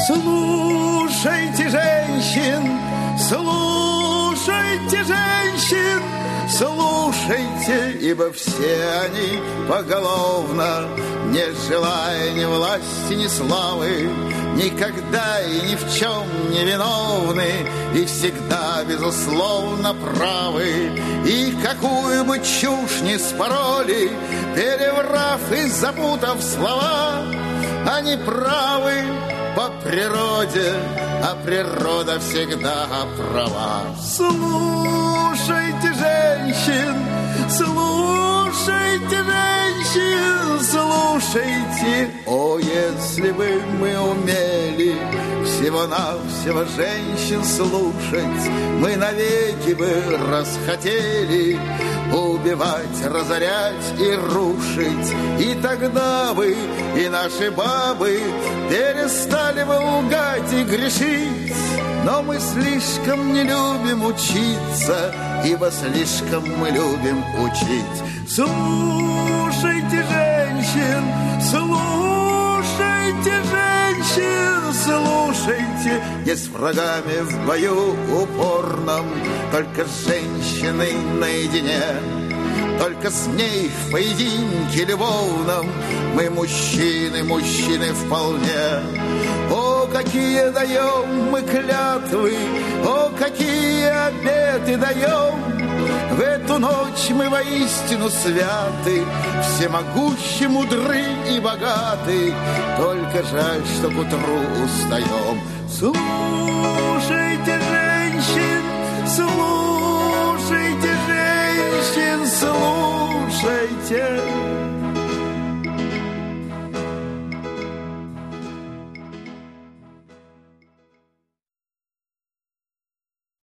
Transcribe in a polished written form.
Слушайте женщин, слушайте женщин, слушайте, ибо все они поголовно, не желая ни власти, ни славы, никогда и ни в чем не виновны, и всегда, безусловно, правы. И какую бы чушь ни спороли, переврав и запутав слова, они правы по природе, а природа всегда права. Слушайте женщин, слушайте женщин, слушайте. О, если бы мы умели всего-навсего женщин слушать, мы навеки бы расхотели убивать, разорять и рушить. И тогда бы и наши бабы перестали бы лгать и грешить. Но мы слишком не любим учиться, ибо слишком мы любим учить. Слушайте женщин, слушайте женщин, слушайте. Не с врагами в бою упорном, только с женщиной наедине. Только с ней в поединке любовном мы мужчины, мужчины вполне. О, какие даем мы клятвы, о, какие обеты даем! В эту ночь мы воистину святы, всемогущи, мудры и богаты. Только жаль, что к утру устаем. Слушайте женщин, слушайте женщин, слушайте.